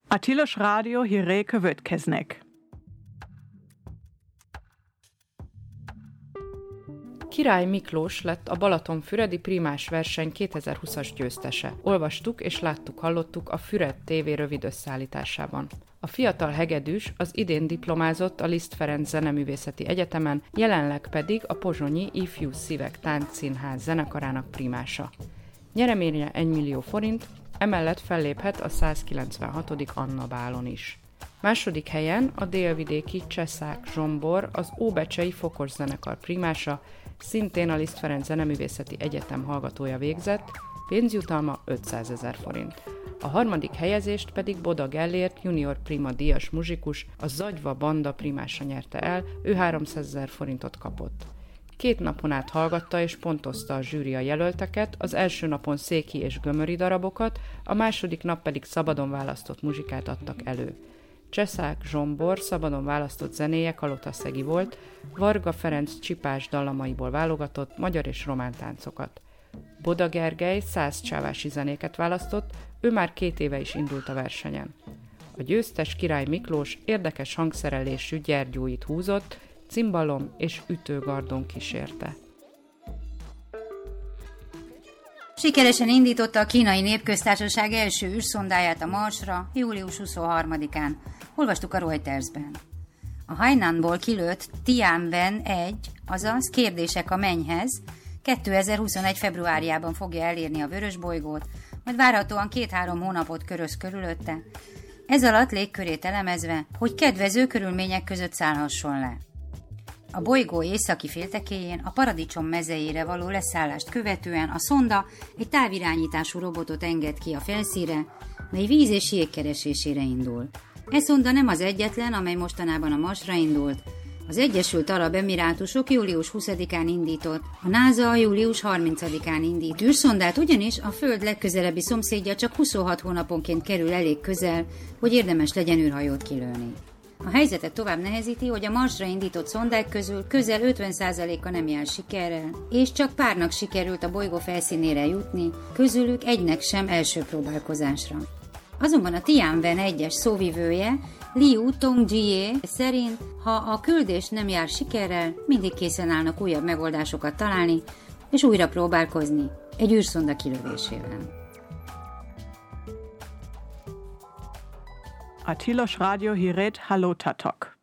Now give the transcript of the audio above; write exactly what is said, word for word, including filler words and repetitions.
A Tilos Rádió hírei következnek. Király Miklós lett a Balatonfüredi Primás verseny kétezer-húszas győztese. Olvastuk és láttuk, hallottuk a Füred té vé rövid összeállításában. A fiatal hegedűs az idén diplomázott a Liszt Ferenc Zeneművészeti Egyetemen, jelenleg pedig a Pozsonyi Ifjú Szívek Táncszínház zenekarának primása. Nyereménye egy millió forint, emellett felléphet a százkilencvenhatodik Anna bálon is. Második helyen a délvidéki Cseszák Zsombor, az óbecsei Fokos zenekar primása, szintén a Liszt Ferenc Zeneművészeti Egyetem hallgatója végzett, pénzjutalma ötszázezer forint. A harmadik helyezést pedig Boda Gellért junior prima díjas muzsikus, a Zagyva Banda primása nyerte el, ő háromszázezer forintot kapott. Két napon át hallgatta és pontozta a zsűri a jelölteket, az első napon széki és gömöri darabokat, a második nap pedig szabadon választott muzsikát adtak elő. Cseszák Zsombor szabadon választott zenéje kalotaszegi volt, Varga Ferenc csipás dallamaiból válogatott magyar és román táncokat. Boda Gergely száz csávási zenéket választott, ő már két éve is indult a versenyen. A győztes Király Miklós érdekes hangszerelésű gyergyóit húzott, cimbalom és ütőgardon kísérte. Sikeresen indította a Kínai Népköztársaság első űrszondáját a Marsra július huszonharmadikán. Olvastuk a Reutersben. A Hainanból kilőtt Tianwen egy, azaz Kérdések a mennyhez, kétezer-huszonegy februárjában fogja elérni a vörösbolygót, majd várhatóan két-három hónapot köröz körülötte, ez alatt légkörét elemezve, hogy kedvező körülmények között szállhasson le. A bolygó északi féltekéjén a paradicsom mezejére való leszállást követően a szonda egy távirányítású robotot enged ki a felszínre, mely víz és jég keresésére indul. E szonda nem az egyetlen, amely mostanában a Marsra indult. Az Egyesült Arab Emirátusok július huszadikán indított, a NASA július harmincadikán indít űrszondát, ugyanis a Föld legközelebbi szomszédja csak huszonhat hónaponként kerül elég közel, hogy érdemes legyen űrhajót kilőni. A helyzetet tovább nehezíti, hogy a Marsra indított szondák közül közel ötven százaléka nem jár sikerrel, és csak párnak sikerült a bolygó felszínére jutni, közülük egynek sem első próbálkozásra. Azonban a Tianwen egyes szóvivője, Liu Tongjie szerint, ha a küldés nem jár sikerrel, mindig készen állnak újabb megoldásokat találni, és újra próbálkozni egy űrszonda kilövésével. A Tilos Rádió hírét hallottatok.